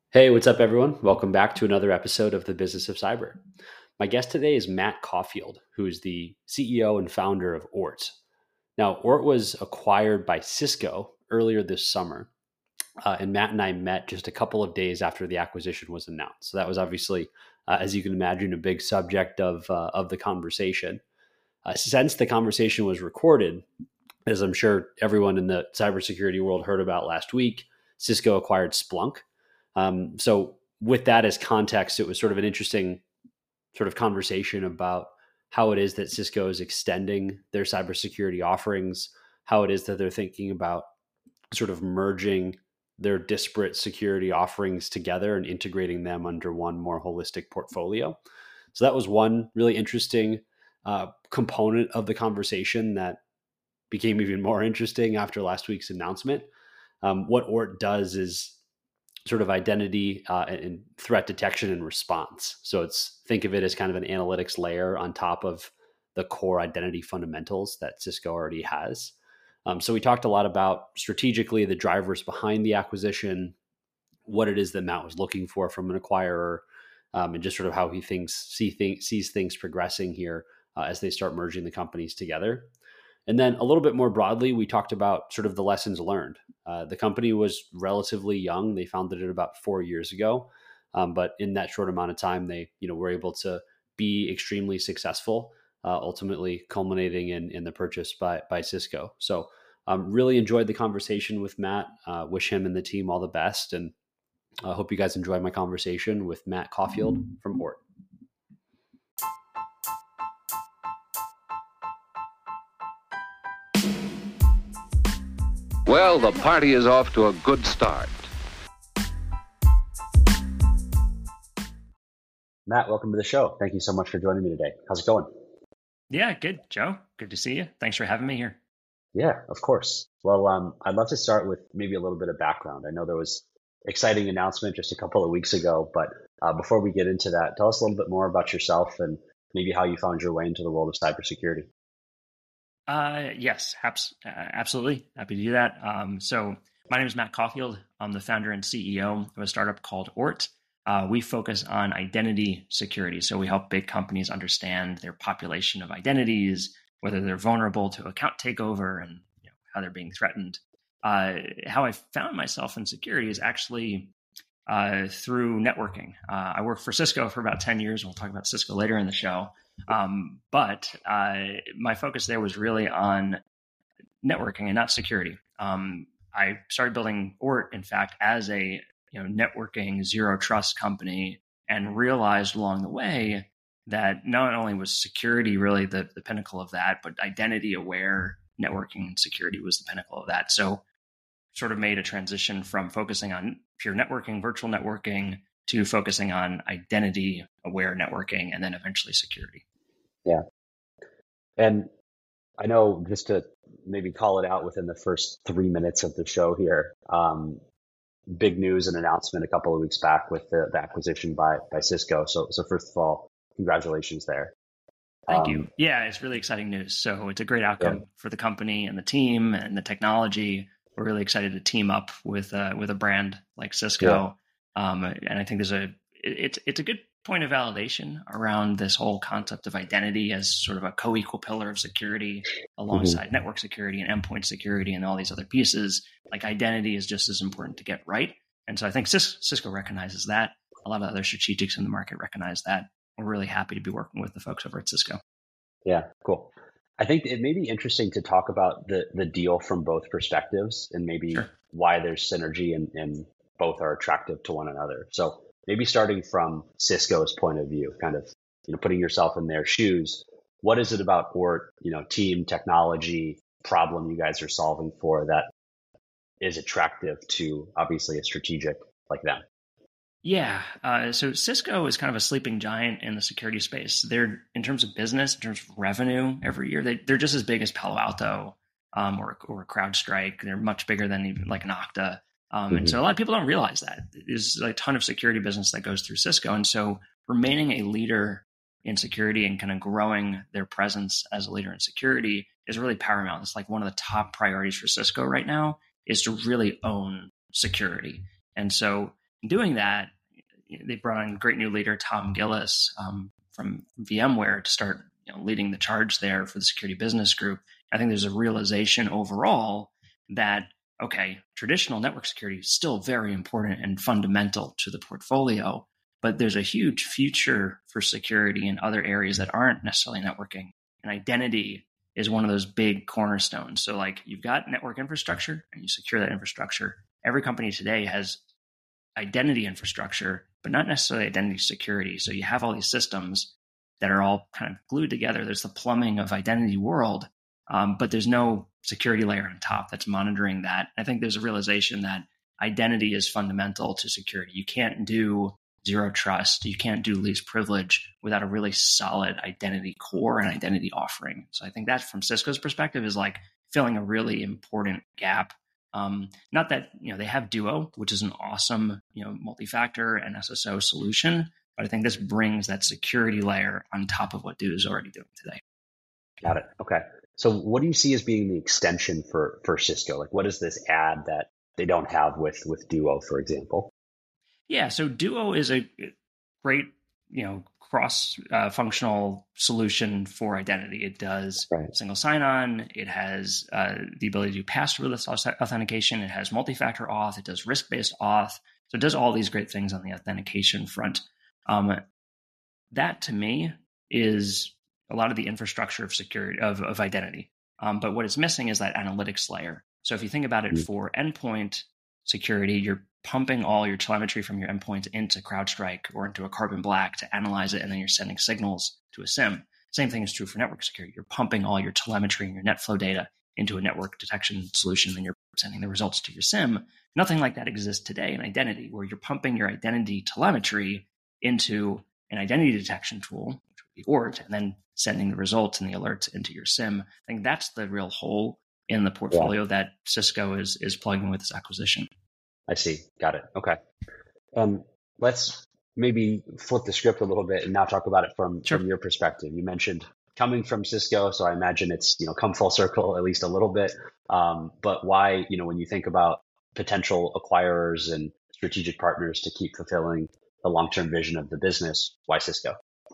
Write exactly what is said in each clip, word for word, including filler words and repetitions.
Hey, what's up, everyone? Welcome back to another episode of the Business of Cyber. My guest today is Matt Caulfield, who is the C E O and founder of Oort. Now, Oort was acquired by Cisco earlier this summer, uh, and Matt and I met just a couple of days after the acquisition was announced. So that was obviously, uh, as you can imagine, a big subject of uh, of the conversation. Uh, since the conversation was recorded, as I'm sure everyone in the cybersecurity world heard about last week, Cisco acquired Splunk. Um, so, with that as context, it was sort of an interesting sort of conversation about how it is that Cisco is extending their cybersecurity offerings, how it is that they're thinking about sort of merging their disparate security offerings together and integrating them under one more holistic portfolio. So that was one really interesting uh, component of the conversation that became even more interesting after last week's announcement. Um, what Oort does is sort of identity uh, and threat detection and response. So it's think of it as kind of an analytics layer on top of the core identity fundamentals that Cisco already has. Um, so we talked a lot about strategically the drivers behind the acquisition, what it is that Matt was looking for from an acquirer, um, and just sort of how he thinks see things sees things progressing here uh, as they start merging the companies together. And then a little bit more broadly, we talked about sort of the lessons learned. Uh, the company was relatively young; they founded it about four years ago, um, but in that short amount of time, they you know were able to be extremely successful, uh, ultimately culminating in in the purchase by by Cisco. So, um, really enjoyed the conversation with Matt. Uh, wish him and the team all the best, and I uh, hope you guys enjoyed my conversation with Matt Caulfield from Oort. Well, the party is off to a good start. Matt, welcome to the show. Thank you so much for joining me today. How's it going? Yeah, good, Joe. Good to see you. Thanks for having me here. Yeah, of course. Well, um, I'd love to start with maybe a little bit of background. I know there was exciting announcement just a couple of weeks ago, but uh, before we get into that, tell us a little bit more about yourself and maybe how you found your way into the world of cybersecurity. Uh, yes, haps- uh, absolutely. Happy to do that. Um, so my name is Matt Caulfield. I'm the founder and C E O of a startup called Oort. Uh, we focus on identity security. So we help big companies understand their population of identities, whether they're vulnerable to account takeover and you know, how they're being threatened. Uh, how I found myself in security is actually uh, through networking. Uh, I worked for Cisco for about ten years. We'll talk about Cisco later in the show. Um, but uh, my focus there was really on networking and not security. Um, I started building Oort, in fact, as a you know networking zero trust company, and realized along the way that not only was security really the, the pinnacle of that, but identity aware networking and security was the pinnacle of that. So sort of made a transition from focusing on pure networking, virtual networking, to focusing on identity aware networking and then eventually security. Yeah. And I know just to maybe call it out within the first three minutes of the show here, um, big news and announcement a couple of weeks back with the, the acquisition by, by Cisco. So, so first of all, congratulations there. Thank Um, you. Yeah, it's really exciting news. So it's a great outcome yeah. for the company and the team and the technology. We're really excited to team up with uh, with a brand like Cisco, yeah. um, and I think there's a it's it's a good point of validation around this whole concept of identity as sort of a co-equal pillar of security alongside mm-hmm. network security and endpoint security and all these other pieces. Like identity is just as important to get right, and so I think Cisco recognizes that. A lot of other strategics in the market recognize that. We're really happy to be working with the folks over at Cisco. Yeah, cool. I think it may be interesting to talk about the the deal from both perspectives and maybe sure. why there's synergy and, and both are attractive to one another. So maybe starting from Cisco's point of view, kind of you know putting yourself in their shoes. What is it about Oort, you know, team, technology, problem you guys are solving for that is attractive to obviously a strategic like them? Yeah. Uh, so Cisco is kind of a sleeping giant in the security space. They're, in terms of business, in terms of revenue every year, they, they're just as big as Palo Alto um, or, or CrowdStrike. They're much bigger than even like an Okta. Um, mm-hmm. And so a lot of people don't realize that. There's a ton of security business that goes through Cisco. And so remaining a leader in security and kind of growing their presence as a leader in security is really paramount. It's like one of the top priorities for Cisco right now is to really own security. And so doing that, they brought on great new leader Tom Gillis um, from VMware to start you know, leading the charge there for the security business group. I think there's a realization overall that, okay, traditional network security is still very important and fundamental to the portfolio, but there's a huge future for security in other areas that aren't necessarily networking. And identity is one of those big cornerstones. So like you've got network infrastructure and you secure that infrastructure. Every company today has identity infrastructure, but not necessarily identity security. So you have all these systems that are all kind of glued together. There's the plumbing of identity world, um, but there's no security layer on top that's monitoring that. I think there's a realization that identity is fundamental to security. You can't do zero trust. You can't do least privilege without a really solid identity core and identity offering. So I think that from Cisco's perspective is like filling a really important gap. Um, not that, you know, they have Duo, which is an awesome, you know, multi-factor and S S O solution, but I think this brings that security layer on top of what Duo is already doing today. Got it. Okay. So what do you see as being the extension for, for Cisco? Like what does this add that they don't have with, with Duo, for example? Yeah. So Duo is a great, you know, cross-functional uh, solution for identity. It does right. single sign-on. It has uh, the ability to do passwordless authentication. It has multi-factor auth. It does risk-based auth. So it does all these great things on the authentication front. Um, that, to me, is a lot of the infrastructure of security of, of identity. Um, but what it's missing is that analytics layer. So if you think about it mm-hmm. for endpoint security, you're pumping all your telemetry from your endpoints into CrowdStrike or into a Carbon Black to analyze it, and then you're sending signals to a SIEM. Same thing is true for network security. You're pumping all your telemetry and your NetFlow data into a network detection solution, and you're sending the results to your SIEM. Nothing like that exists today in identity, where you're pumping your identity telemetry into an identity detection tool, which would be ORT, and then sending the results and the alerts into your SIEM. I think that's the real hole in the portfolio yeah. that Cisco is is plugging with this acquisition. I see. Got it. Okay. Um, let's maybe flip the script a little bit and now talk about it from, sure. from your perspective. You mentioned coming from Cisco, so I imagine it's, you know, come full circle at least a little bit. Um, but why, you know, when you think about potential acquirers and strategic partners to keep fulfilling the long-term vision of the business, why Cisco?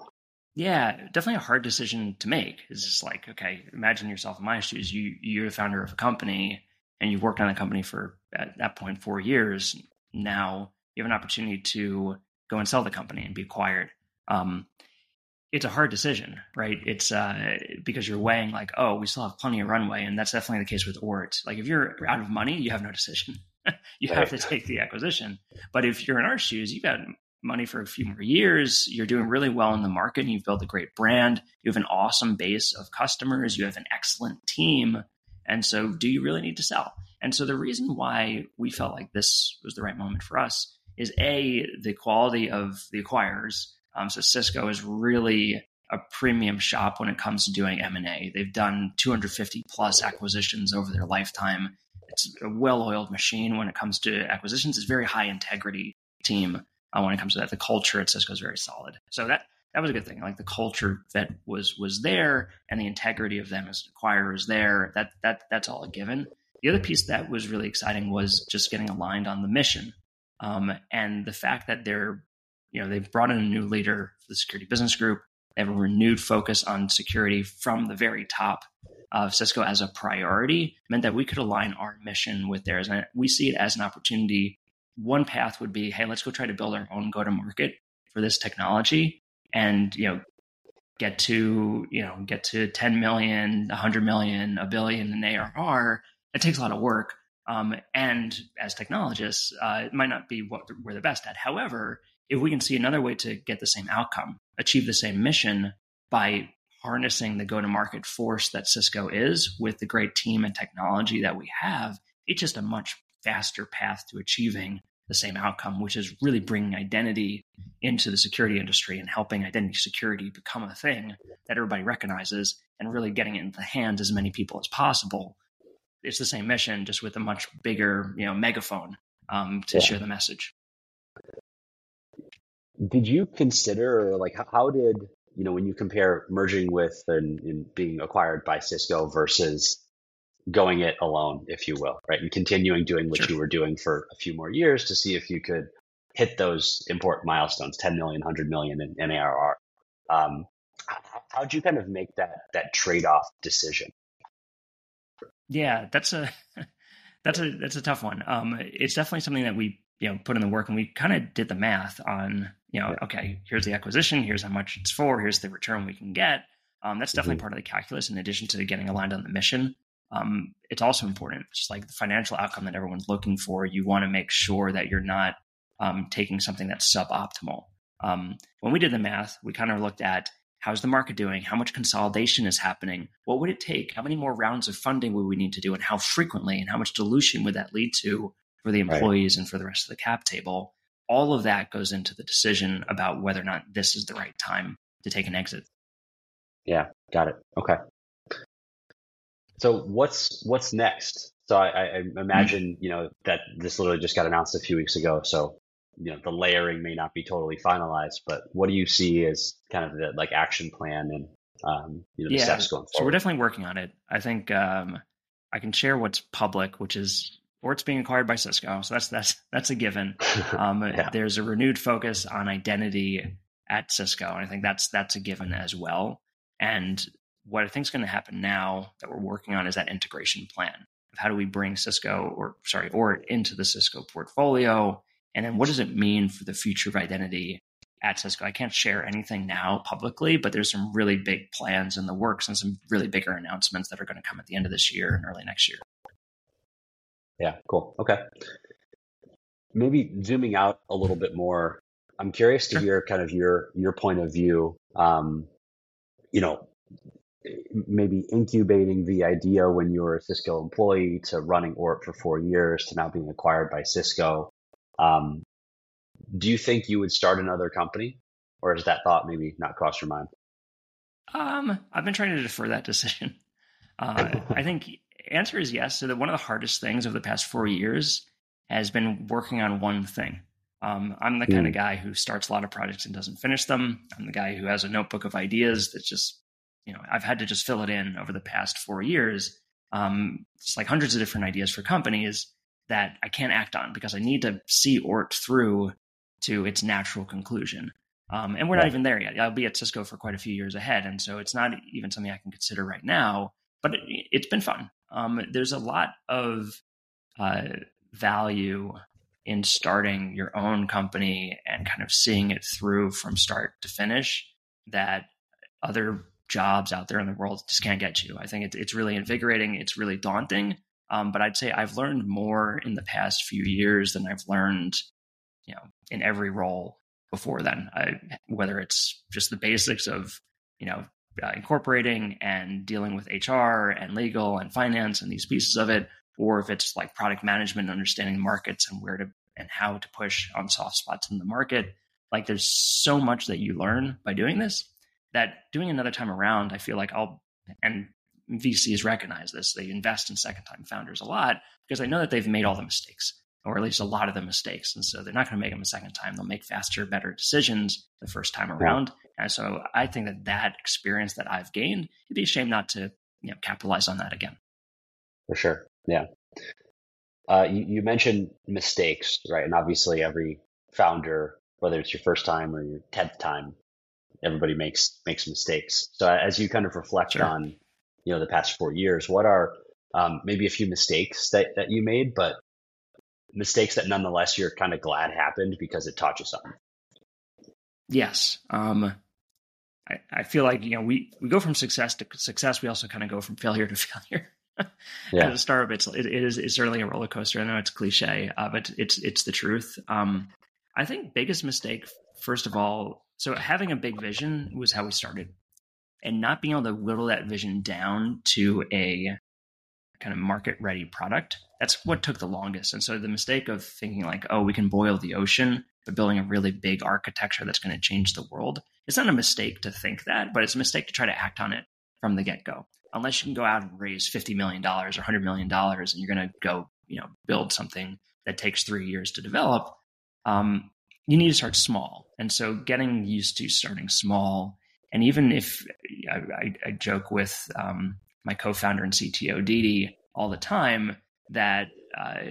Yeah, definitely a hard decision to make. It's just like, okay, imagine yourself in my shoes. You, you're the founder of a company and you've worked on the company for, at that point, four years. Now you have an opportunity to go and sell the company and be acquired. Um, it's a hard decision, right? It's uh, because you're weighing like, oh, we still have plenty of runway. And that's definitely the case with ORT. Like if you're out of money, you have no decision. you right. have to take the acquisition. But if you're in our shoes, you've got money for a few more years. You're doing really well in the market. And you've built a great brand. You have an awesome base of customers. You have an excellent team. And so do you really need to sell? And so the reason why we felt like this was the right moment for us is A, the quality of the acquirers. Um, so Cisco is really a premium shop when it comes to doing M and A. They've done two hundred fifty plus acquisitions over their lifetime. It's a well-oiled machine when it comes to acquisitions. It's a very high integrity team uh, when it comes to that. The culture at Cisco is very solid. So that that was a good thing. Like the culture that was was there and the integrity of them as an acquirer is there. That that that's all a given. The other piece that was really exciting was just getting aligned on the mission. Um, and the fact that they're, you know, they've brought in a new leader for the security business group. They have a renewed focus on security from the very top of Cisco as a priority, meant that we could align our mission with theirs. And we see it as an opportunity. One path would be, hey, let's go try to build our own go-to-market for this technology and, you know, get to, you know, get to ten million, one hundred million, a billion in A R R. It takes a lot of work. Um, and as technologists, uh, it might not be what we're the best at. However, if we can see another way to get the same outcome, achieve the same mission by harnessing the go-to-market force that Cisco is with the great team and technology that we have, it's just a much faster path to achieving the same outcome, which is really bringing identity into the security industry and helping identity security become a thing that everybody recognizes and really getting it into the hands as many people as possible. It's the same mission, just with a much bigger, you know, megaphone um, to yeah. share the message. Did you consider, like, how did, you know, when you compare merging with and, and being acquired by Cisco versus going it alone, if you will, right? And continuing doing what sure. you were doing for a few more years to see if you could hit those important milestones, ten million, one hundred million in, in A R R. Um, how'd you kind of make that that trade-off decision? Yeah, that's a that's a that's a tough one. Um, it's definitely something that we you know put in the work, and we kind of did the math on you know yeah. okay, here's the acquisition, here's how much it's for, here's the return we can get. Um, that's definitely mm-hmm. part of the calculus. In addition to getting aligned on the mission, um, it's also important. Just like the financial outcome that everyone's looking for, you want to make sure that you're not um, taking something that's suboptimal. Um, when we did the math, we kind of looked at how's the market doing, how much consolidation is happening, what would it take, how many more rounds of funding would we need to do, and how frequently, and how much dilution would that lead to for the employees right. and for the rest of the cap table. All of that goes into the decision about whether or not this is the right time to take an exit. Yeah, got it. Okay. So what's what's next? So I, I imagine, mm-hmm. you know, that this literally just got announced a few weeks ago. So, you know, the layering may not be totally finalized, but what do you see as kind of the like action plan and, um, you know, the yeah, steps going forward? So we're definitely working on it. I think um, I can share what's public, which is, or it's being acquired by Cisco. So that's, that's, that's a given. Um, yeah. There's a renewed focus on identity at Cisco. And I think that's, that's a given as well. And what I think is going to happen now that we're working on is that integration plan of how do we bring Cisco or sorry, Ort into the Cisco portfolio. And then what does it mean for the future of identity at Cisco? I can't share anything now publicly, but there's some really big plans in the works and some really bigger announcements that are going to come at the end of this year and early next year. Yeah, cool. Okay. Maybe zooming out a little bit more, I'm curious to sure. hear kind of your your point of view. Um, you know, maybe incubating the idea when you were a Cisco employee to running Ort for four years to now being acquired by Cisco. Um, do you think you would start another company, or has that thought maybe not crossed your mind? Um, I've been trying to defer that decision. Uh, I think answer is yes. So that one of the hardest things over the past four years has been working on one thing. Um, I'm the kind mm. of guy who starts a lot of projects and doesn't finish them. I'm the guy who has a notebook of ideas that's just, you know, I've had to just fill it in over the past four years. Um, it's like hundreds of different ideas for companies that I can't act on because I need to see Ort through to its natural conclusion. Um, and we're yeah. not even there yet. I'll be at Cisco for quite a few years ahead. And so it's not even something I can consider right now, but it, it's been fun. Um, there's a lot of uh, value in starting your own company and kind of seeing it through from start to finish that other jobs out there in the world just can't get you. I think it, it's really invigorating. It's really daunting. Um, but I'd say I've learned more in the past few years than I've learned, you know, in every role before then, I, whether it's just the basics of, you know, uh, incorporating and dealing with H R and legal and finance and these pieces of it, or if it's like product management, understanding markets and where to and how to push on soft spots in the market. Like there's so much that you learn by doing this that doing another time around, I feel like I'll, and V Cs recognize this. They invest in second time founders a lot because they know that they've made all the mistakes, or at least a lot of the mistakes. And so they're not going to make them a second time. They'll make faster, better decisions the first time around. And so I think that that experience that I've gained, it'd be a shame not to, you know, capitalize on that again. For sure. Yeah. Uh, you, you mentioned mistakes, right? And obviously every founder, whether it's your first time or your tenth time, everybody makes, makes mistakes. So as you kind of reflect sure. on, you know, the past four years, what are um, maybe a few mistakes that, that you made, but mistakes that nonetheless you're kind of glad happened because it taught you something? Yes. Um, I, I feel like, you know, we, we go from success to success. We also kind of go from failure to failure. Yeah. As a startup, it's, it, it is, it's certainly a roller coaster. I know it's cliche, uh, but it's, it's the truth. Um, I think biggest mistake, first of all, so having a big vision was how we started, and not being able to whittle that vision down to a kind of market ready product. That's what took the longest. And so the mistake of thinking like, oh, we can boil the ocean, but building a really big architecture that's going to change the world. It's not a mistake to think that, but it's a mistake to try to act on it from the get-go. Unless you can go out and raise fifty million dollars or one hundred million dollars and you're going to go, you know, build something that takes three years to develop, um, you need to start small. And so getting used to starting small. And even if I, I, I joke with um, my co-founder and C T O, Didi, all the time that uh,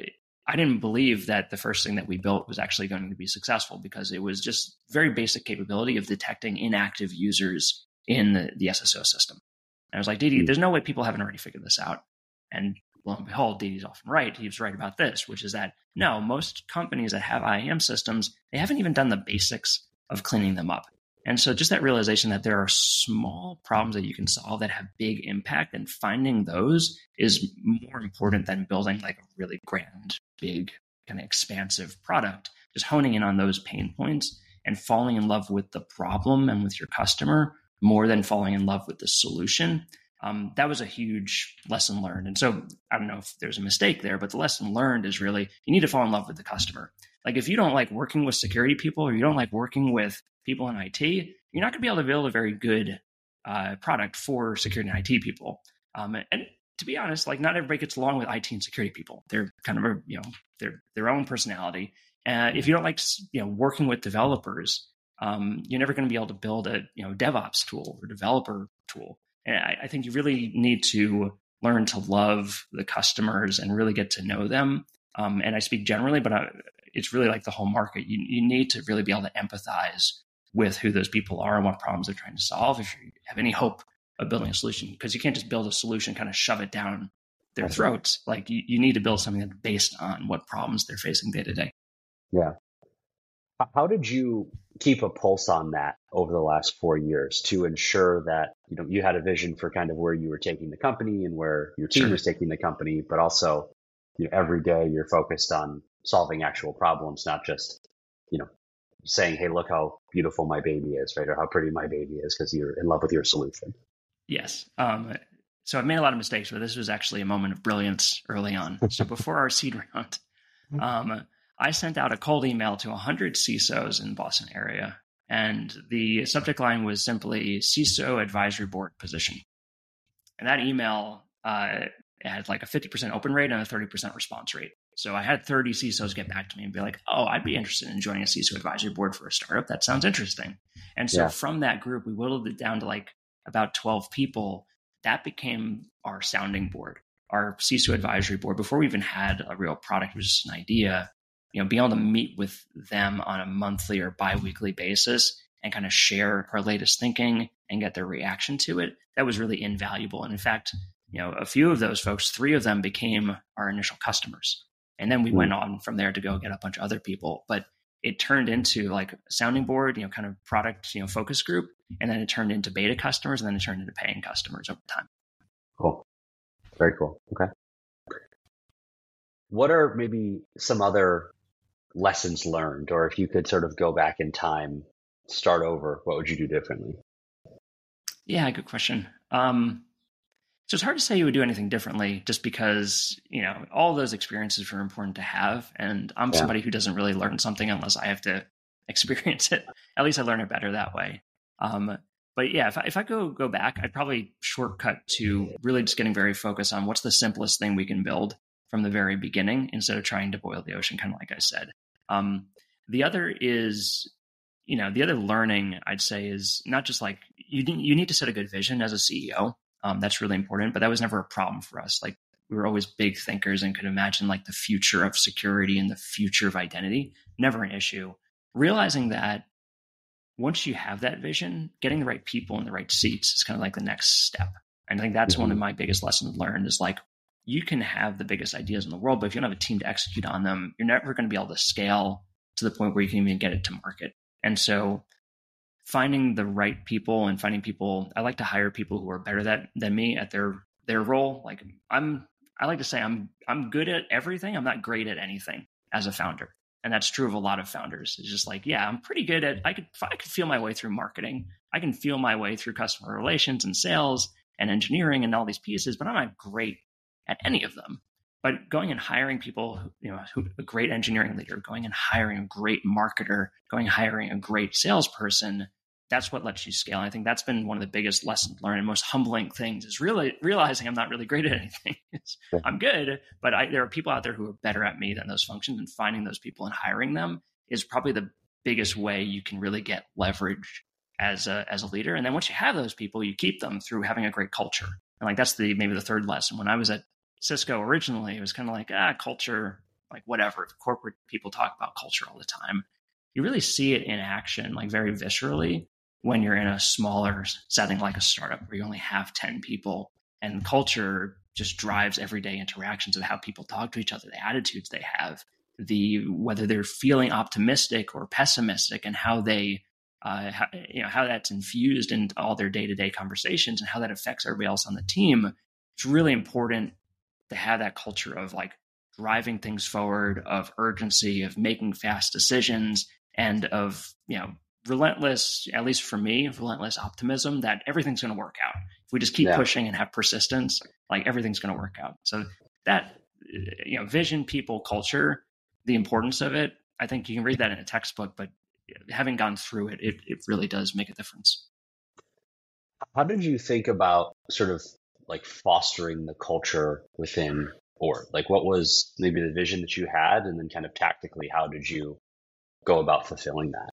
I didn't believe that the first thing that we built was actually going to be successful because it was just very basic capability of detecting inactive users in the, the S S O system. And I was like, Didi, there's no way people haven't already figured this out. And lo and behold, Didi's often right. He was right about this, which is that no, most companies that have I A M systems, they haven't even done the basics of cleaning them up. And so just that realization that there are small problems that you can solve that have big impact, and finding those is more important than building like a really grand, big, kind of expansive product. Just honing in on those pain points and falling in love with the problem and with your customer more than falling in love with the solution. Um, that was a huge lesson learned. And so I don't know if there's a mistake there, but the lesson learned is really you need to fall in love with the customer. Like if you don't like working with security people or you don't like working with people in I T, you're not going to be able to build a very good uh, product for security and I T people. Um, and to be honest, like not everybody gets along with I T and security people. They're kind of, a, you know, they're their own personality. Uh, if you don't like, you know, working with developers, um, you're never going to be able to build a, you know, DevOps tool or developer tool. And I, I think you really need to learn to love the customers and really get to know them. Um, and I speak generally, but I, it's really like the whole market. You, you need to really be able to empathize with who those people are and what problems they're trying to solve if you have any hope of building a solution, because you can't just build a solution, kind of shove it down their That's throats. Right. Like you, you need to build something that's based on what problems they're facing day to day. Yeah. How did you keep a pulse on that over the last four years to ensure that, you know, you had a vision for kind of where you were taking the company and where your team Sure. was taking the company, but also, you know, every day you're focused on solving actual problems, not just, you know, saying, hey, look how beautiful my baby is, right? Or how pretty my baby is because you're in love with your solution. Yes. Um, so I've made a lot of mistakes, but this was actually a moment of brilliance early on. So before our seed round, um, I sent out a cold email to one hundred C I S Os in the Boston area. And the subject line was simply C I S O advisory board position. And that email uh, had like a fifty percent open rate and a thirty percent response rate. So I had thirty C I S Os get back to me and be like, oh, I'd be interested in joining a C I S O advisory board for a startup. That sounds interesting. And so Yeah. from that group, we whittled it down to like about twelve people. That became our sounding board, our C I S O advisory board. Before we even had a real product, it was just an idea. You know, being able to meet with them on a monthly or biweekly basis and kind of share our latest thinking and get their reaction to it, that was really invaluable. And in fact, you know, a few of those folks, three of them became our initial customers. And then we mm. went on from there to go get a bunch of other people. But it turned into like a sounding board, you know, kind of product, you know, focus group. And then it turned into beta customers, and then it turned into paying customers over time. Cool. Very cool. Okay. What are maybe some other lessons learned, or if you could sort of go back in time, start over, what would you do differently? Yeah, good question. Um, so it's hard to say you would do anything differently just because, you know, all those experiences are important to have. And I'm yeah. somebody who doesn't really learn something unless I have to experience it. At least I learn it better that way. Um, but yeah, if I, if I go go back, I'd probably shortcut to really just getting very focused on what's the simplest thing we can build from the very beginning instead of trying to boil the ocean, kind of like I said. Um, the other is, you know, the other learning I'd say is not just like you you need to set a good vision as a C E O. Um, that's really important, but that was never a problem for us. Like we were always big thinkers and could imagine like the future of security and the future of identity. Never an issue. Realizing that once you have that vision, getting the right people in the right seats is kind of like the next step. And I think that's mm-hmm. one of my biggest lessons learned is like, you can have the biggest ideas in the world, but if you don't have a team to execute on them, you're never going to be able to scale to the point where you can even get it to market. And so finding the right people and finding people, I like to hire people who are better that, than me at their, their role. Like I'm, I like to say I'm, I'm good at everything. I'm not great at anything as a founder. And that's true of a lot of founders. It's just like, yeah, I'm pretty good at, I could, I could feel my way through marketing. I can feel my way through customer relations and sales and engineering and all these pieces, but I'm not great at any of them. But going and hiring people, you know, who, a great engineering leader, going and hiring a great marketer, going and hiring a great salesperson, that's what lets you scale. And I think that's been one of the biggest lessons learned and most humbling things is really realizing I'm not really great at anything. I'm good, but I, there are people out there who are better at me than those functions, and finding those people and hiring them is probably the biggest way you can really get leverage as a, as a leader. And then once you have those people, you keep them through having a great culture. And like, that's the, maybe the third lesson. When I was at Cisco originally, it was kind of like, ah, culture. like whatever, corporate people talk about culture all the time. You really see it in action, like very viscerally, when you're in a smaller setting like a startup where you only have ten people, and culture just drives everyday interactions of how people talk to each other, the attitudes they have, the whether they're feeling optimistic or pessimistic, and how they uh, how, you know how that's infused in all their day-to-day conversations and how that affects everybody else on the team. It's really important to have that culture of like driving things forward, of urgency, of making fast decisions, and of you know relentless, at least for me, relentless optimism that everything's going to work out. If we just keep Yeah. pushing and have persistence, like everything's going to work out. So that, you know, vision, people, culture, the importance of it, I think you can read that in a textbook, but having gone through it, it, it really does make a difference. How did you think about sort of like fostering the culture within Ort? Like what was maybe the vision that you had, and then kind of tactically, how did you go about fulfilling that?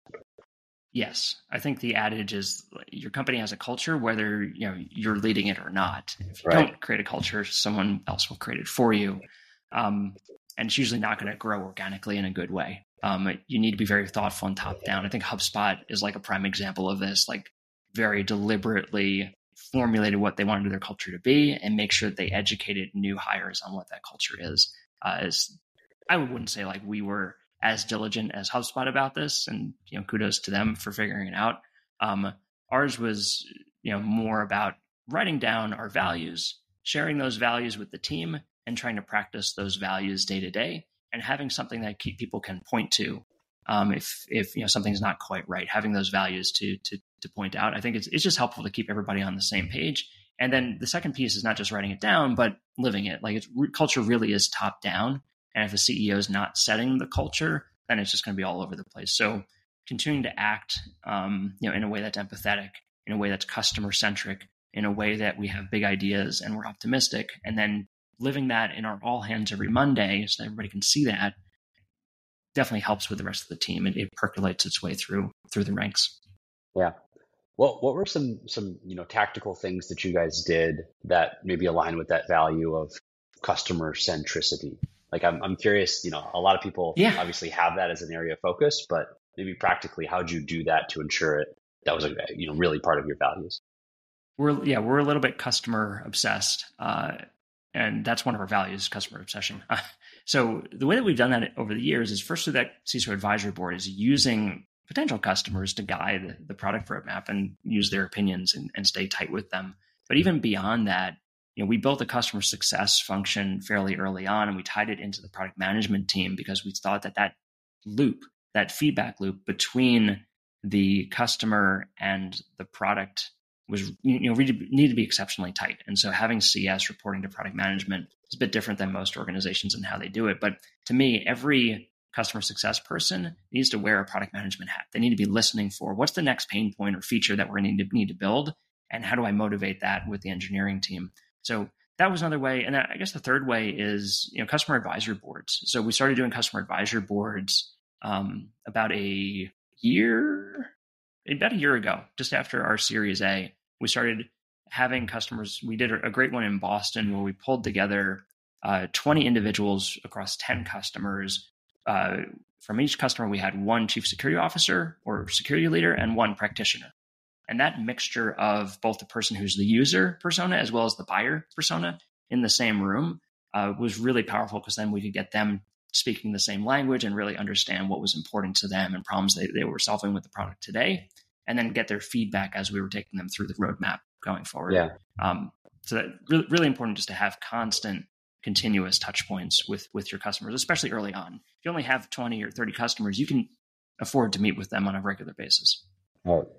Yes, I think the adage is your company has a culture, whether you know you're leading it or not. If you Right. don't create a culture, someone else will create it for you, um, and it's usually not going to grow organically in a good way. Um, you need to be very thoughtful and top down. I think HubSpot is like a prime example of this. Like very deliberately formulated what they wanted their culture to be, and make sure that they educated new hires on what that culture is. Uh, as I wouldn't say like we were as diligent as HubSpot about this, and you know, kudos to them for figuring it out. Um, ours was, you know, more about writing down our values, sharing those values with the team, and trying to practice those values day to day, and having something that keep, people can point to um, if if you know something's not quite right. Having those values to to to point out, I think it's it's just helpful to keep everybody on the same page. And then the second piece is not just writing it down, but living it. Like it's culture really is top down. And if the C E O is not setting the culture, then it's just going to be all over the place. So continuing to act, um, you know, in a way that's empathetic, in a way that's customer centric, in a way that we have big ideas and we're optimistic, and then living that in our all hands every Monday so that everybody can see that, definitely helps with the rest of the team. It, it percolates its way through through the ranks. Yeah. What what were some some you know tactical things that you guys did that maybe align with that value of customer centricity? Like I'm I'm curious, you know, a lot of people Yeah. obviously have that as an area of focus, but maybe practically, how'd you do that to ensure it that was a you know really part of your values? We're yeah, we're a little bit customer obsessed, uh, and that's one of our values, customer obsession. Uh, so the way that we've done that over the years is first through that C I S O advisory board is using potential customers to guide the product roadmap and use their opinions and, and stay tight with them. But even beyond that, you know, we built a customer success function fairly early on, and we tied it into the product management team because we thought that that loop, that feedback loop between the customer and the product was, you know, really needed to be exceptionally tight. And so having C S reporting to product management is a bit different than most organizations and how they do it. But to me, every customer success person needs to wear a product management hat. They need to be listening for what's the next pain point or feature that we're going to need to build, and how do I motivate that with the engineering team? So that was another way. And I guess the third way is, you know, customer advisory boards. So we started doing customer advisory boards um, about a year, about a year ago, just after our Series A. We started having customers. We did a great one in Boston where we pulled together uh, twenty individuals across ten customers. Uh, from each customer, we had one chief security officer or security leader and one practitioner. And that mixture of both the person who's the user persona as well as the buyer persona in the same room uh, was really powerful, because then we could get them speaking the same language and really understand what was important to them and problems they, they were solving with the product today, and then get their feedback as we were taking them through the roadmap going forward. Yeah. Um, so that really, really important just to have constant, continuous touch points with, with your customers, especially early on. If you only have twenty or thirty customers, you can afford to meet with them on a regular basis. All right.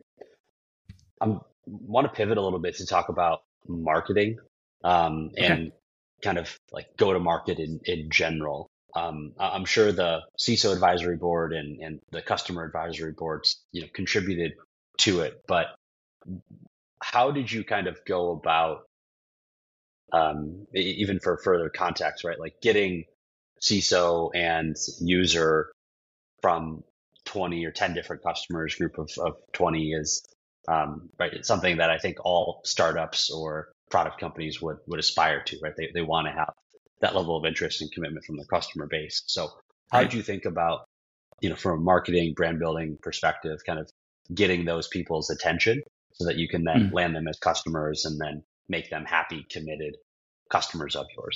I want to pivot a little bit to talk about marketing um, and Okay. kind of like go to market in, in general. Um, I'm sure the C I S O advisory board and, and the customer advisory boards, you know, contributed to it, but how did you kind of go about, um, e- even for further context, right? Like getting C I S O and user from twenty or ten different customers, group of, of twenty is, um, right. It's something that I think all startups or product companies would, would aspire to, right? They, they want to have that level of interest and commitment from the customer base. So how Right. did you think about, you know, from a marketing, brand building perspective, kind of getting those people's attention so that you can then Mm. land them as customers and then make them happy, committed customers of yours?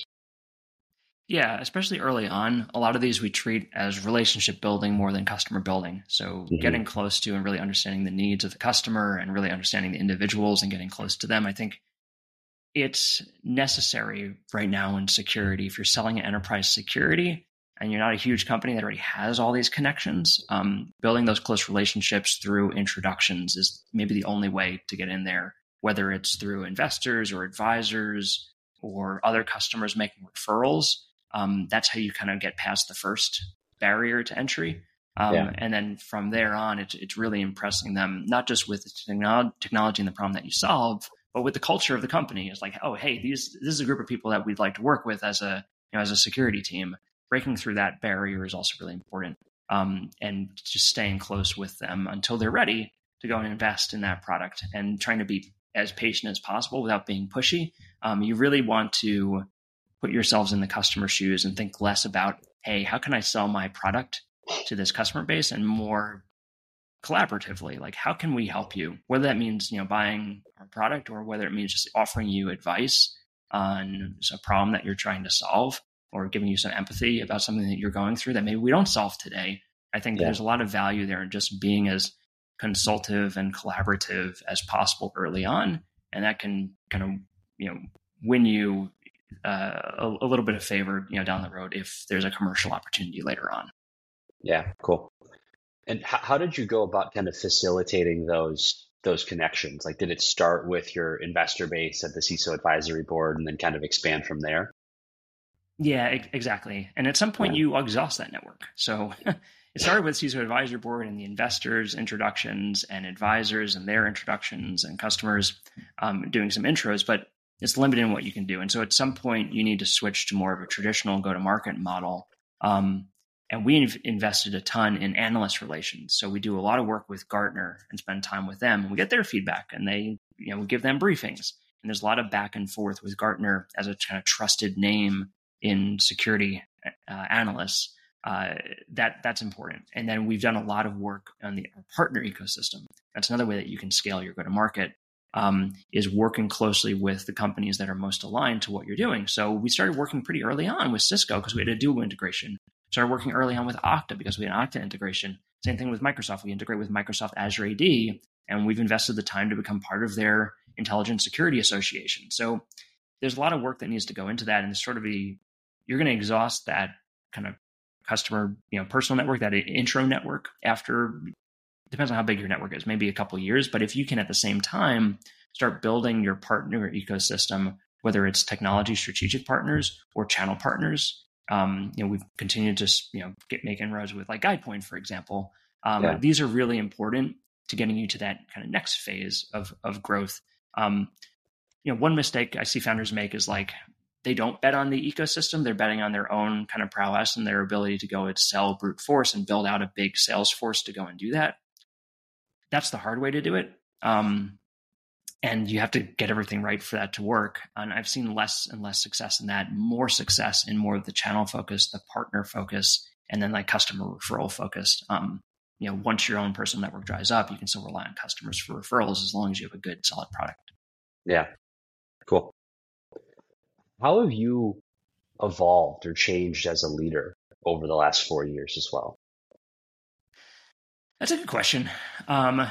Yeah, especially early on, a lot of these we treat as relationship building more than customer building. So Mhm. getting close to and really understanding the needs of the customer and really understanding the individuals and getting close to them. I think it's necessary right now in security. If you're selling enterprise security and you're not a huge company that already has all these connections, um, building those close relationships through introductions is maybe the only way to get in there, whether it's through investors or advisors or other customers making referrals. Um, that's how you kind of get past the first barrier to entry. Um, Yeah. And then from there on, it's, it's really impressing them, not just with the technolo- technology and the problem that you solve, but with the culture of the company. It's like, oh, hey, these this is a group of people that we'd like to work with as a you know as a security team. Breaking through that barrier is also really important, um, and just staying close with them until they're ready to go and invest in that product, and trying to be as patient as possible without being pushy. Um, you really want to put yourselves in the customer's shoes and think less about, hey, how can I sell my product to this customer base, and more collaboratively, like how can we help you, whether that means you know buying our product or whether it means just offering you advice on a problem that you're trying to solve, or giving you some empathy about something that you're going through that maybe we don't solve today. I think Yeah. there's a lot of value there in just being as consultative and collaborative as possible early on, and that can kind of you know win you uh, a, a little bit of favor you know down the road if there's a commercial opportunity later on. Yeah, cool. And how, how did you go about kind of facilitating those those connections? Like, did it start with your investor base at the C I S O advisory board and then kind of expand from there? Yeah, ex- exactly. And at some point, Yeah. you exhaust that network. So it started with C I S O advisory board and the investors' introductions and advisors and their introductions and customers um, doing some intros, but it's limited in what you can do. And so at some point, you need to switch to more of a traditional go-to-market model. Um, and we've invested a ton in analyst relations. So we do a lot of work with Gartner and spend time with them. And we get their feedback, and they, you know, we give them briefings. And there's a lot of back and forth with Gartner as a kind of trusted name in security uh, analysts. Uh, that that's important. And then we've done a lot of work on the partner ecosystem. That's another way that you can scale your go-to-market, um, is working closely with the companies that are most aligned to what you're doing. So we started working pretty early on with Cisco because we had a dual integration. Started working early on with Okta because we had an Okta integration. Same thing with Microsoft. We integrate with Microsoft Azure A D, and we've invested the time to become part of their Intelligent Security Association. So there's a lot of work that needs to go into that, and sort of a you're going to exhaust that kind of customer, you know, personal network, that intro network after, depends on how big your network is, maybe a couple of years. But if you can at the same time start building your partner ecosystem, whether it's technology strategic partners or channel partners, um, you know, we've continued to, you know, get make inroads with like GuidePoint, for example. Um, Yeah. These are really important to getting you to that kind of next phase of of growth. Um, you know, one mistake I see founders make is like, they don't bet on the ecosystem. They're betting on their own kind of prowess and their ability to go and sell brute force and build out a big sales force to go and do that. That's the hard way to do it. Um, and you have to get everything right for that to work. And I've seen less and less success in that, more success in more of the channel focus, the partner focus, and then like customer referral focused. Um, you know, once your own personal network dries up, you can still rely on customers for referrals as long as you have a good, solid product. Yeah. Cool. How have you evolved or changed as a leader over the last four years as well? That's a good question. Um,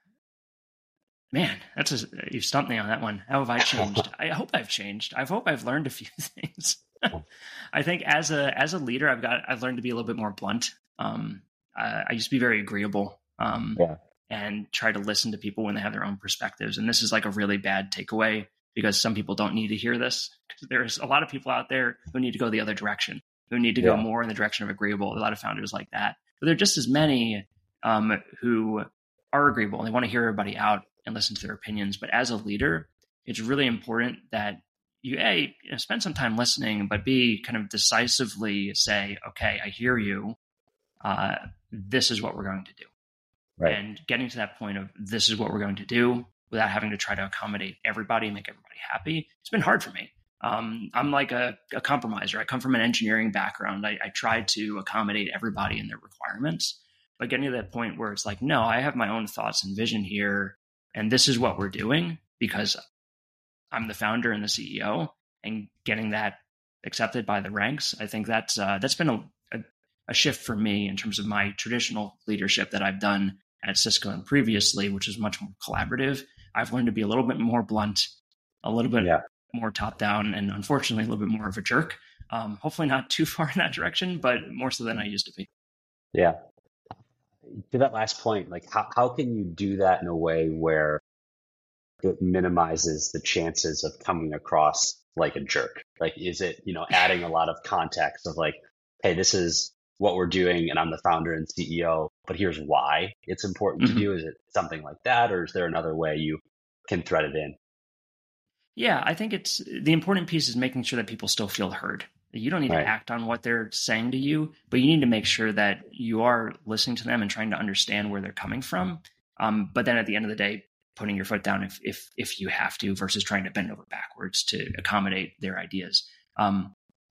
man, that's a, you've stumped me on that one. How have I changed? I hope I've changed. I hope I've learned a few things. I think as a as a leader, I've got I've learned to be a little bit more blunt. Um, I, I used to be very agreeable, um, Yeah. and try to listen to people when they have their own perspectives. And this is like a really bad takeaway because some people don't need to hear this. There's a lot of people out there who need to go the other direction, who need to Yeah. go more in the direction of agreeable. A lot of founders like that, but there are just as many um, who are agreeable and they want to hear everybody out and listen to their opinions. But as a leader, it's really important that you, A, you know, spend some time listening, but B, kind of decisively say, okay, I hear you. Uh, this is what we're going to do. Right. And getting to that point of this is what we're going to do without having to try to accommodate everybody and make everybody happy. It's been hard for me. Um, I'm like a, a compromiser. I come from an engineering background. I, I try to accommodate everybody and their requirements, but getting to that point where it's like, no, I have my own thoughts and vision here, and this is what we're doing because I'm the founder and the C E O, and getting that accepted by the ranks. I think that's uh, that's been a, a, a shift for me in terms of my traditional leadership that I've done at Cisco and previously, which is much more collaborative. I've learned to be a little bit more blunt, a little bit yeah. more top down, and unfortunately a little bit more of a jerk. Um, hopefully not too far in that direction, but more so than I used to be. Yeah. To that last point, like how, how can you do that in a way where it minimizes the chances of coming across like a jerk? Like, is it, you know, adding a lot of context of like, hey, this is what we're doing and I'm the founder and C E O, but here's why it's important mm-hmm. to do? Is it something like that? Or is there another way you can thread it in? Yeah, I think it's the important piece is making sure that people still feel heard. You don't need right. to act on what they're saying to you, but you need to make sure that you are listening to them and trying to understand where they're coming from. Um, but then at the end of the day, putting your foot down if if if you have to, versus trying to bend over backwards to accommodate their ideas. Um,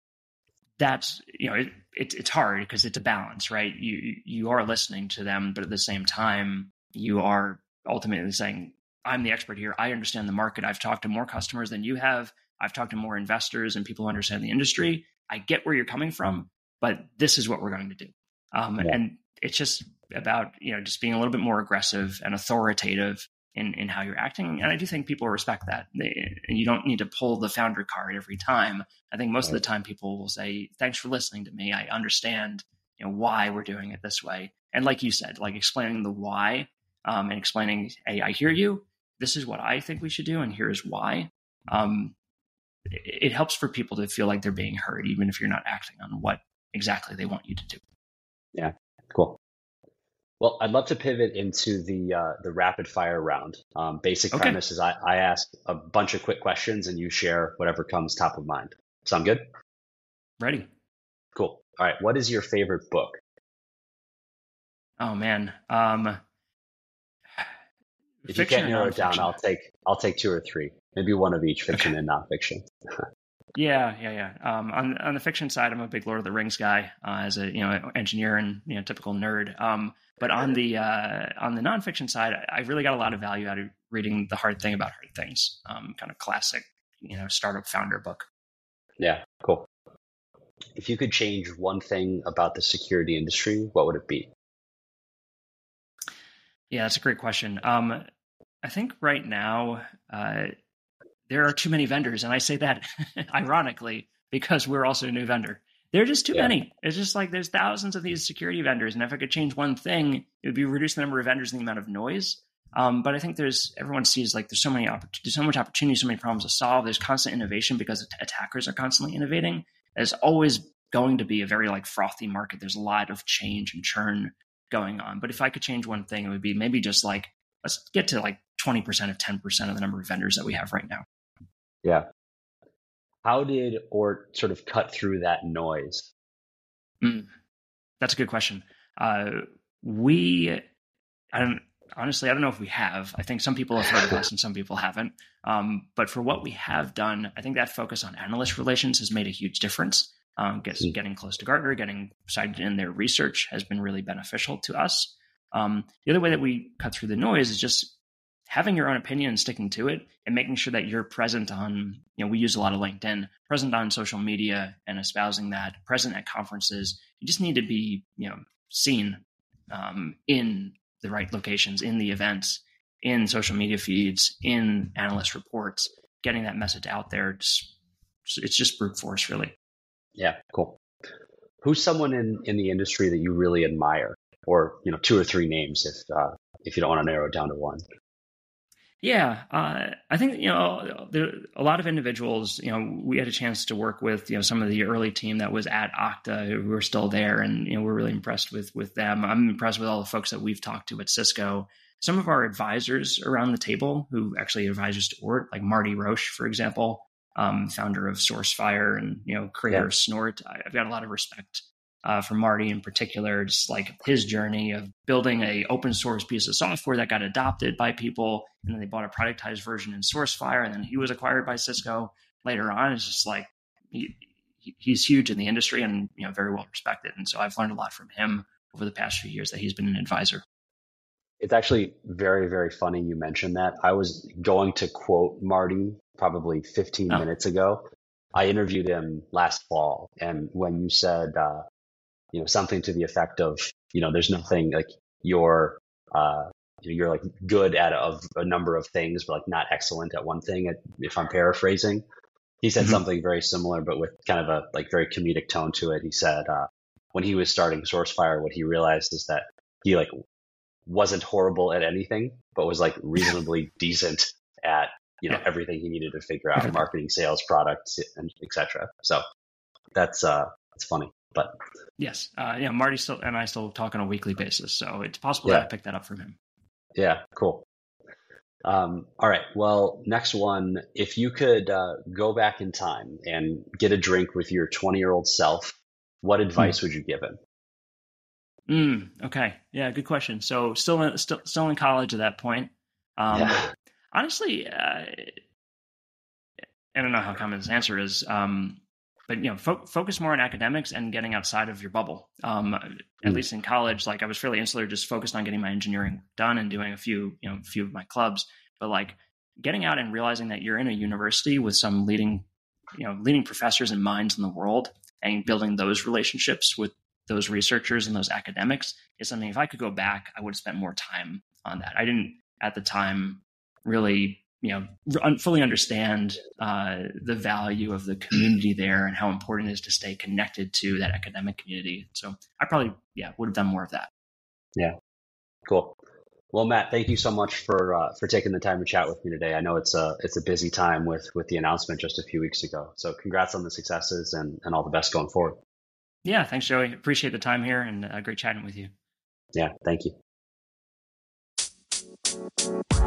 that's, you know, it, it, it's hard because it's a balance, right? You you are listening to them, but at the same time, you are ultimately saying, I'm the expert here. I understand the market. I've talked to more customers than you have. I've talked to more investors and people who understand the industry. I get where you're coming from, but this is what we're going to do. Um, yeah. And it's just about, you know, just being a little bit more aggressive and authoritative in, in how you're acting. And I do think people respect that. They, and you don't need to pull the founder card every time. I think most right. of the time people will say, thanks for listening to me. I understand, you know, why we're doing it this way. And like you said, like explaining the why um, and explaining, hey, I hear you. This is what I think we should do. And here's why. Um, it, it helps for people to feel like they're being heard, even if you're not acting on what exactly they want you to do. Yeah, cool. Well, I'd love to pivot into the uh, the rapid fire round. Um, basic okay. premise is I, I ask a bunch of quick questions and you share whatever comes top of mind. Sound good? Ready. Cool. All right. What is your favorite book? Oh man. Um, if you can't narrow it down, I'll take I'll take two or three. Maybe one of each, fiction okay. and nonfiction. Yeah, yeah, yeah. Um, on on the fiction side, I'm a big Lord of the Rings guy uh, as a you know engineer and you know typical nerd. Um, but on the uh, on the nonfiction side, I, I really got a lot of value out of reading The Hard Thing About Hard Things, um, kind of classic, you know, startup founder book. Yeah, cool. If you could change one thing about the security industry, what would it be? Yeah, that's a great question. Um, I think right now. Uh, There are too many vendors. And I say that ironically, because we're also a new vendor. There are just too yeah. many. It's just like there's thousands of these security vendors. And if I could change one thing, it would be reduce the number of vendors and the amount of noise. Um, but I think there's, everyone sees like there's so many, there's so much opportunity, so many problems to solve. There's constant innovation because attackers are constantly innovating. There's always going to be a very like frothy market. There's a lot of change and churn going on. But if I could change one thing, it would be maybe just like, let's get to like twenty percent of ten percent of the number of vendors that we have right now. Yeah. How did Ort sort of cut through that noise? Mm, that's a good question. Uh, we, I don't, honestly, I don't know if we have. I think some people have heard of us and some people haven't. Um, but for what we have done, I think that focus on analyst relations has made a huge difference. Um, get, mm. Getting close to Gartner, getting cited in their research has been really beneficial to us. Um, the other way that we cut through the noise is just having your own opinion and sticking to it and making sure that you're present on, you know, we use a lot of LinkedIn, present on social media and espousing that, present at conferences. You just need to be, you know, seen um, in the right locations, in the events, in social media feeds, in analyst reports, getting that message out there. It's, it's just brute force, really. Yeah, cool. Who's someone in, in the industry that you really admire? Or, you know, two or three names if uh, if you don't want to narrow it down to one. Yeah, uh, I think, you know, there a lot of individuals, you know, we had a chance to work with, you know, some of the early team that was at Okta who were still there. And, you know, we're really impressed with, with them. I'm impressed with all the folks that we've talked to at Cisco. Some of our advisors around the table who actually advise us to Ort, like Marty Roche, for example, um, founder of SourceFire and, you know, creator yeah. of Snort. I've got a lot of respect Uh, for Marty in particular, just like his journey of building a open source piece of software that got adopted by people, and then they bought a productized version in SourceFire, and then he was acquired by Cisco. later on is just like, he, he's huge in the industry and, you know, very well respected. And so I've learned a lot from him over the past few years that he's been an advisor. It's actually very, very funny you mentioned that. I was going to quote Marty probably fifteen oh. minutes ago. I interviewed him last fall. And when you said, uh, you know, something to the effect of, you know, there's nothing like you're, uh, you're like good at a, a number of things, but like not excellent at one thing, if I'm paraphrasing. He said mm-hmm. something very similar, but with kind of a like very comedic tone to it. He said, uh, when he was starting SourceFire, what he realized is that he like wasn't horrible at anything, but was like reasonably decent at, you know, yeah. everything he needed to figure out, marketing, sales, products, and et cetera. So that's, uh, that's funny, but. Yes. Uh, yeah. Marty still, and I still talk on a weekly basis. So it's possible yeah. that I picked that up from him. Yeah. Cool. Um, all right. Well, next one, if you could, uh, go back in time and get a drink with your twenty year old self, what advice mm. would you give him? Mm, okay. Yeah, good question. So still in, still, still in college at that point. Um, yeah. Honestly, uh, I don't know how common this answer is, um, but, you know, fo- focus more on academics and getting outside of your bubble. Um, at mm. least in college, like I was fairly insular, just focused on getting my engineering done and doing a few, you know, a few of my clubs, but like getting out and realizing that you're in a university with some leading, you know, leading professors and minds in the world and building those relationships with those researchers and those academics is something, if I could go back, I would have spent more time on that. I didn't at the time really, you know, un- fully understand uh, the value of the community there and how important it is to stay connected to that academic community. So I probably, yeah, would have done more of that. Yeah. Cool. Well, Matt, thank you so much for, uh, for taking the time to chat with me today. I know it's a, it's a busy time with, with the announcement just a few weeks ago. So congrats on the successes and, and all the best going forward. Yeah, thanks, Joey. Appreciate the time here and uh, great chatting with you. Yeah, thank you.